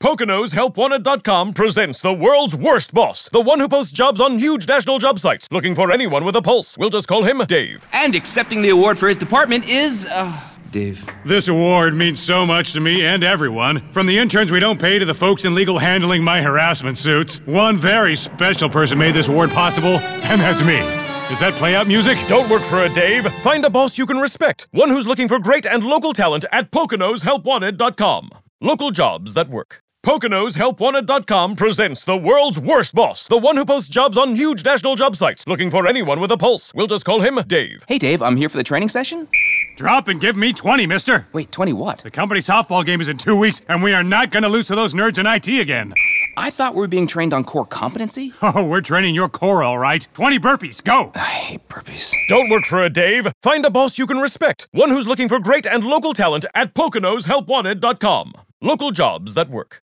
PoconosHelpWanted.com presents the world's worst boss, the one who posts jobs on huge national job sites, looking for anyone with a pulse. We'll just call him Dave. And accepting the award for his department is, Dave. This award means so much to me and everyone. From the interns we don't pay to the folks in legal handling my harassment suits. One very special person made this award possible, and that's me. Is that play-out music? Don't work for a Dave. Find a boss you can respect. One who's looking for great and local talent at PoconosHelpWanted.com. Local jobs that work. PoconosHelpWanted.com presents the world's worst boss, the one who posts jobs on huge national job sites, looking for anyone with a pulse. We'll just call him Dave. Hey, Dave, I'm here for the training session. Drop and give me 20, mister. Wait, 20 what? The company softball game is in 2 weeks, and we are not gonna lose to those nerds in IT again. I thought we were being trained on core competency. Oh, we're training your core, all right. 20 burpees, go! I hate burpees. Don't work for a Dave. Find a boss you can respect. One who's looking for great and local talent at PoconosHelpWanted.com. Local jobs that work.